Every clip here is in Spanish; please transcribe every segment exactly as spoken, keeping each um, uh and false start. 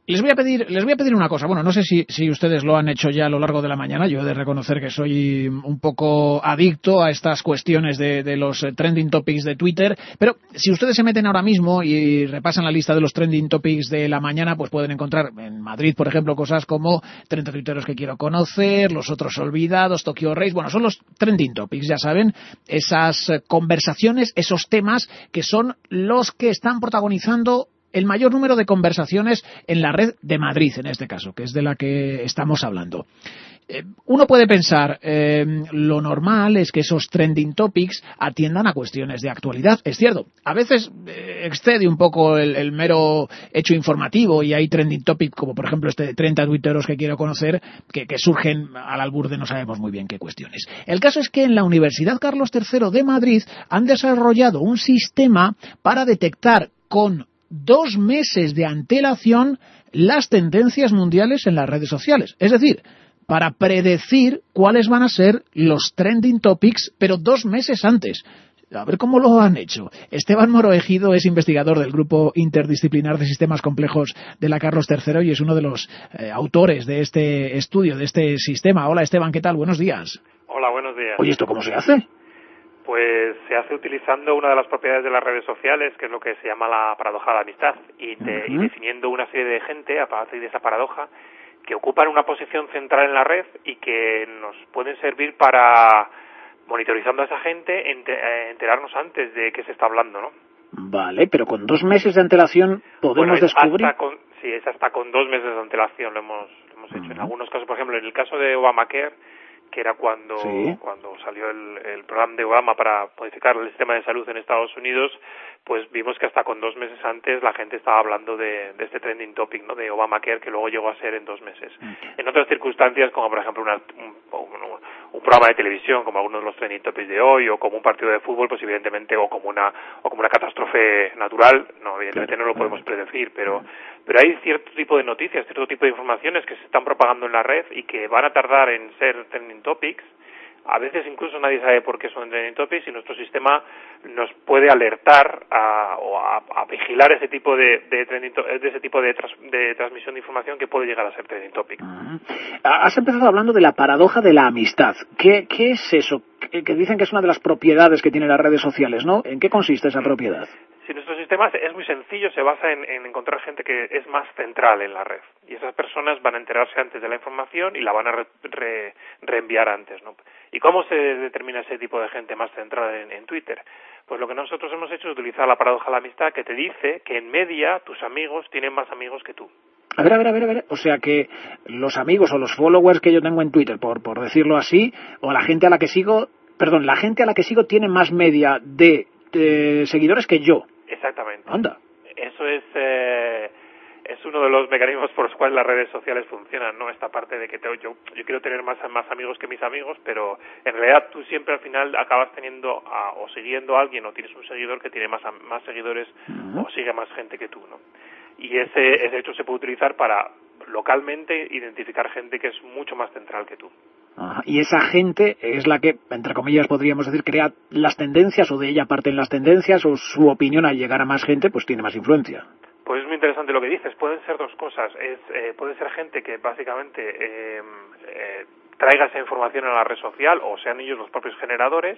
Les voy a pedir, les voy a pedir una cosa. Bueno, no sé si, si ustedes lo han hecho ya a lo largo de la mañana. Yo he de reconocer que soy un poco adicto a estas cuestiones de, de los trending topics de Twitter. Pero si ustedes se meten ahora mismo y repasan la lista de los trending topics de la mañana, pues pueden encontrar en Madrid, por ejemplo, cosas como treinta tuiteros que quiero conocer, los otros olvidados, Tokyo Race. Bueno, son los trending topics, ya saben, esas conversaciones, esos temas que son los que están protagonizando el mayor número de conversaciones en la red de Madrid, en este caso, que es de la que estamos hablando. Eh, uno puede pensar, eh, lo normal es que esos trending topics atiendan a cuestiones de actualidad. Es cierto, a veces eh, excede un poco el, el mero hecho informativo y hay trending topics como por ejemplo este de treinta tuiteros que quiero conocer que, que surgen al albur de no sabemos muy bien qué cuestiones. El caso es que en la Universidad Carlos tercero de Madrid han desarrollado un sistema para detectar con dos meses de antelación las tendencias mundiales en las redes sociales. Es decir, para predecir cuáles van a ser los trending topics, pero dos meses antes. A ver cómo lo han hecho. Esteban Moro Ejido es investigador del Grupo Interdisciplinar de Sistemas Complejos de la Carlos tercero y es uno de los eh, autores de este estudio, de este sistema. Hola Esteban, ¿qué tal? Buenos días. Hola, buenos días. Oye, ¿esto cómo se hace? Pues se hace utilizando una de las propiedades de las redes sociales, que es lo que se llama la paradoja de la amistad, y, te, uh-huh. y definiendo una serie de gente a partir de esa paradoja que ocupan una posición central en la red y que nos pueden servir para, monitorizando a esa gente, enterarnos antes de qué se está hablando, ¿no? Vale, pero con dos meses de antelación podemos bueno, descubrir... Hasta con, sí, es hasta con dos meses de antelación lo hemos, lo hemos hecho. Uh-huh. En algunos casos, por ejemplo, en el caso de Obamacare, que era cuando sí. cuando salió el, el programa de Obama para modificar el sistema de salud en Estados Unidos, pues vimos que hasta con dos meses antes la gente estaba hablando de, de este trending topic, ¿no? De Obamacare, que luego llegó a ser en dos meses. Okay. En otras circunstancias, como por ejemplo una, un, un, un programa de televisión, como algunos de los trending topics de hoy, o como un partido de fútbol, pues evidentemente, o como una o como una catástrofe natural, no, evidentemente claro. no lo podemos predecir, pero pero hay cierto tipo de noticias, cierto tipo de informaciones que se están propagando en la red y que van a tardar en ser trending topics. A veces incluso nadie sabe por qué son trending topics y nuestro sistema nos puede alertar a, o a, a vigilar ese tipo de, de, trending to- de ese tipo de, tras, de transmisión de información que puede llegar a ser trending topic. Uh-huh. Has empezado hablando de la paradoja de la amistad. ¿Qué, qué es eso? Que, que dicen que es una de las propiedades que tienen las redes sociales, ¿no? ¿En qué consiste esa propiedad? Si nuestro sistema es muy sencillo, se basa en, en encontrar gente que es más central en la red. Y esas personas van a enterarse antes de la información y la van a re, re, reenviar antes, ¿no? ¿Y cómo se determina ese tipo de gente más central en, en Twitter? Pues lo que nosotros hemos hecho es utilizar la paradoja de la amistad, que te dice que en media tus amigos tienen más amigos que tú. A ver, a ver, a ver, a ver. O sea que los amigos o los followers que yo tengo en Twitter, por, por decirlo así, o la gente a la que sigo, perdón, la gente a la que sigo tiene más media de, de seguidores que yo. Exactamente. Anda. Eso es eh, es uno de los mecanismos por los cuales las redes sociales funcionan, ¿no? Esta parte de que te, yo yo quiero tener más más amigos que mis amigos, pero en realidad tú siempre al final acabas teniendo a, o siguiendo a alguien o tienes un seguidor que tiene más más seguidores uh-huh. o sigue más gente que tú, ¿no? Y ese ese hecho se puede utilizar para localmente identificar gente que es mucho más central que tú. Ajá. Y esa gente es la que, entre comillas, podríamos decir, crea las tendencias, o de ella parten las tendencias, o su opinión al llegar a más gente, pues tiene más influencia. Pues es muy interesante lo que dices. Pueden ser dos cosas. Es eh, puede ser gente que básicamente eh, eh, traiga esa información a la red social, o sean ellos los propios generadores,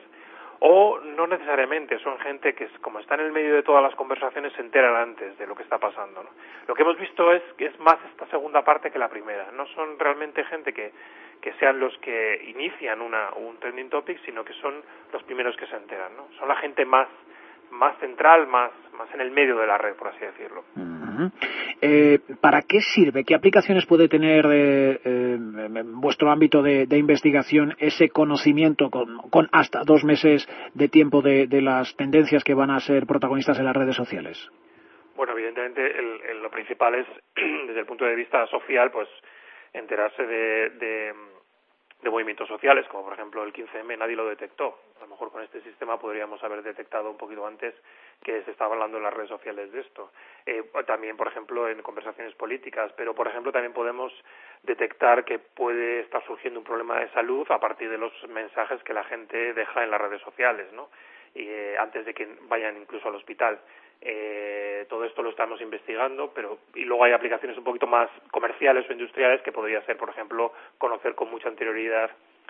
o no necesariamente, son gente que, como está en el medio de todas las conversaciones, se enteran antes de lo que está pasando, ¿no? Lo que hemos visto es que es más esta segunda parte que la primera. No son realmente gente que, que sean los que inician una, un trending topic, sino que son los primeros que se enteran, ¿no? Son la gente más más central, más más en el medio de la red, por así decirlo. Uh-huh. Eh, ¿Para qué sirve? ¿Qué aplicaciones puede tener eh, eh, en vuestro ámbito de, de investigación ese conocimiento con, con hasta dos meses de tiempo de, de las tendencias que van a ser protagonistas en las redes sociales? Bueno, evidentemente el, el, lo principal es, desde el punto de vista social, pues enterarse de, de de movimientos sociales, como por ejemplo el quince eme, nadie lo detectó. A lo mejor con este sistema podríamos haber detectado un poquito antes que se estaba hablando en las redes sociales de esto. Eh, también, por ejemplo, en conversaciones políticas, pero por ejemplo también podemos detectar que puede estar surgiendo un problema de salud a partir de los mensajes que la gente deja en las redes sociales, ¿no? Y eh, antes de que vayan incluso al hospital. Eh, todo esto lo estamos investigando, pero y luego hay aplicaciones un poquito más comerciales o industriales que podría ser, por ejemplo, conocer con mucha anterioridad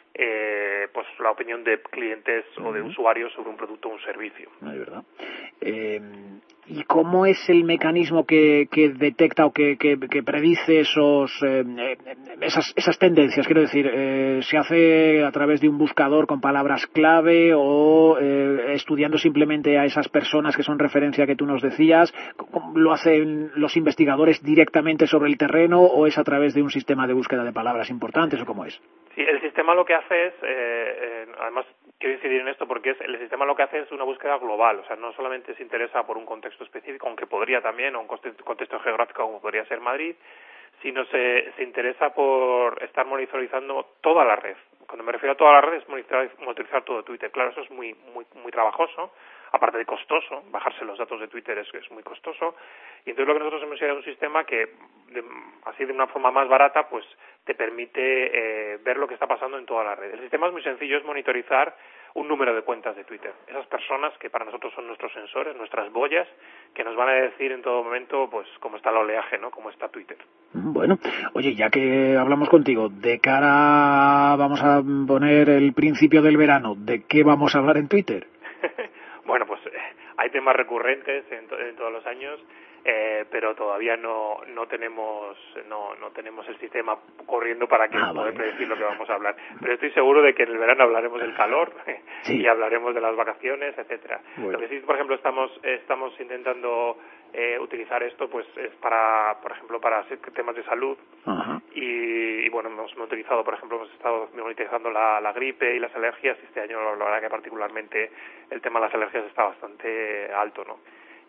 eh, pues la opinión de clientes uh-huh. o de usuarios sobre un producto o un servicio. Es verdad. Eh, ¿Y cómo es el mecanismo que, que detecta o que, que, que predice esos eh, esas, esas tendencias? Quiero decir, eh, ¿se hace a través de un buscador con palabras clave o eh, estudiando simplemente a esas personas que son referencia que tú nos decías? ¿Lo hacen los investigadores directamente sobre el terreno o es a través de un sistema de búsqueda de palabras importantes o cómo es? Sí, el sistema lo que hace es, eh, eh, además quiero incidir en esto porque es, el sistema lo que hace es una búsqueda global, o sea, no solamente se interesa por un contexto específico, aunque podría también, o un contexto geográfico como podría ser Madrid, sino se, se interesa por estar monitorizando toda la red. Cuando me refiero a toda la red es monitorizar, monitorizar todo Twitter. Claro, eso es muy muy muy trabajoso, aparte de costoso, bajarse los datos de Twitter es, es muy costoso, y entonces lo que nosotros hemos creado es un sistema que, de, así de una forma más barata, pues te permite eh, ver lo que está pasando en toda la red. El sistema es muy sencillo, es monitorizar un número de cuentas de Twitter. Esas personas que para nosotros son nuestros sensores, nuestras boyas, que nos van a decir en todo momento pues cómo está el oleaje, ¿no? Cómo está Twitter. Bueno, oye, ya que hablamos contigo, de cara, vamos a poner el principio del verano, ¿de qué vamos a hablar en Twitter? Bueno, pues eh, hay temas recurrentes en, to- en todos los años, eh, pero todavía no no tenemos no no tenemos el sistema corriendo para que ah, poder vale. predecir lo que vamos a hablar. Pero estoy seguro de que en el verano hablaremos del calor sí. y hablaremos de las vacaciones, etcétera. Bueno. Lo que sí, por ejemplo, estamos estamos intentando eh, utilizar esto, pues es para, por ejemplo, para temas de salud. Uh-huh. Y, y bueno, hemos utilizado, por ejemplo, hemos estado monitorizando la, la gripe y las alergias. Y este año, la verdad que particularmente el tema de las alergias está bastante alto, ¿no?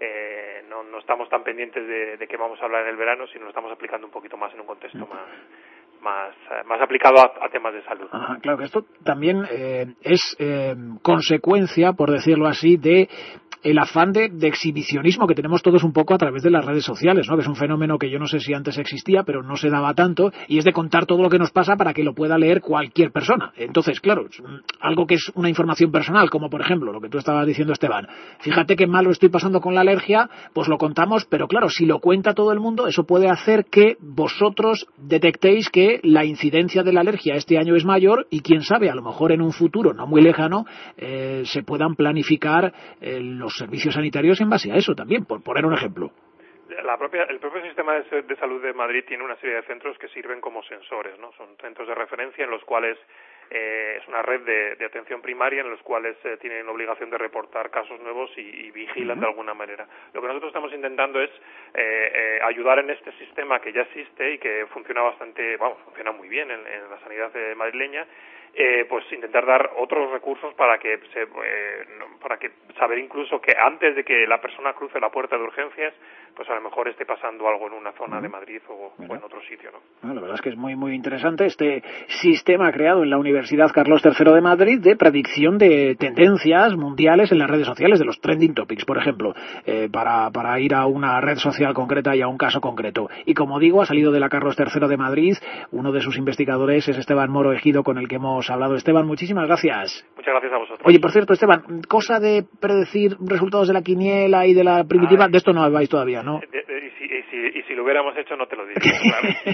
Eh, no, no estamos tan pendientes de, de qué vamos a hablar en el verano, sino lo estamos aplicando un poquito más en un contexto uh-huh. más más más aplicado a, a temas de salud. Ajá, claro que esto también eh, es eh, consecuencia, por decirlo así, de el afán de, de exhibicionismo que tenemos todos un poco a través de las redes sociales, ¿no? Que es un fenómeno que yo no sé si antes existía, pero no se daba tanto, y es de contar todo lo que nos pasa para que lo pueda leer cualquier persona. Entonces, claro, algo que es una información personal, como por ejemplo lo que tú estabas diciendo, Esteban, fíjate qué mal lo estoy pasando con la alergia, pues lo contamos, pero claro, si lo cuenta todo el mundo, eso puede hacer que vosotros detectéis que la incidencia de la alergia este año es mayor y quién sabe, a lo mejor en un futuro no muy lejano eh, se puedan planificar eh, los servicios sanitarios en base a eso también, por poner un ejemplo. La propia, el propio sistema de, de salud de Madrid tiene una serie de centros que sirven como sensores, ¿no? Son centros de referencia en los cuales eh, es una red de, de atención primaria en los cuales eh, tienen obligación de reportar casos nuevos y, y vigilan uh-huh. de alguna manera. Lo que nosotros estamos intentando es eh, eh, ayudar en este sistema que ya existe y que funciona bastante, vamos, funciona muy bien en, en la sanidad eh, madrileña. Eh, pues intentar dar otros recursos para que se, eh, no, para que saber incluso que antes de que la persona cruce la puerta de urgencias, pues a lo mejor esté pasando algo en una zona uh-huh. de Madrid o, o en otro sitio, ¿no? Bueno, la verdad es que es muy muy interesante este sistema creado en la Universidad Carlos tercero de Madrid de predicción de tendencias mundiales en las redes sociales, de los trending topics, por ejemplo, eh, para para ir a una red social concreta y a un caso concreto. Y como digo, ha salido de la Carlos tercero de Madrid, uno de sus investigadores es Esteban Moro Ejido, con el que hemos hablado. Esteban, muchísimas gracias. Muchas gracias a vosotros. Oye, por cierto, Esteban, cosa de predecir resultados de la quiniela y de la primitiva, Ay, de esto no habláis todavía, ¿no? De, de, y, si, y, si, y si lo hubiéramos hecho no te lo diría, claro.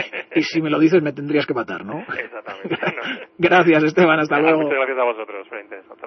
Y si me lo dices me tendrías que matar, ¿no? Exactamente. No. Gracias, Esteban, hasta luego. Muchas gracias a vosotros, muy interesante.